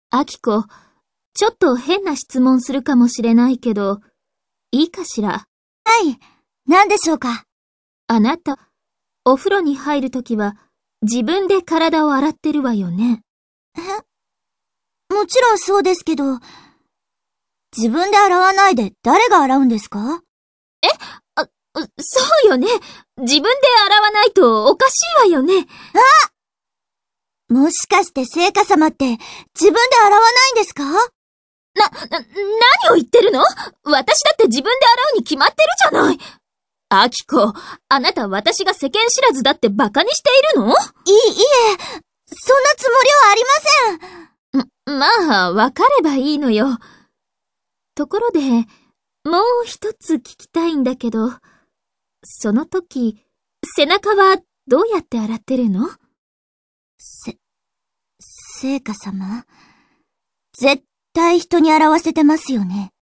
アキコ、ちょっと変な質問するかもしれないけど、いいかしら。 はい、何でしょうか。 あなた、お風呂に入るときは自分で体を洗ってるわよね。 もちろんそうですけど、自分で洗わないで誰が洗うんですか？ そうよね。自分で洗わないとおかしいわよね。 もしかして聖火様って自分で洗わないんですか？ 何を言ってるの？私だって自分で洗うに決まってるじゃない。アキコ、あなた私が世間知らずだってバカにしているの？ いえ、そんなつもりはありません。 まあ、わかればいいのよ。ところで、もう一つ聞きたいんだけど、その時、背中はどうやって洗ってるの？ 聖火様、絶対人に洗わせてますよね。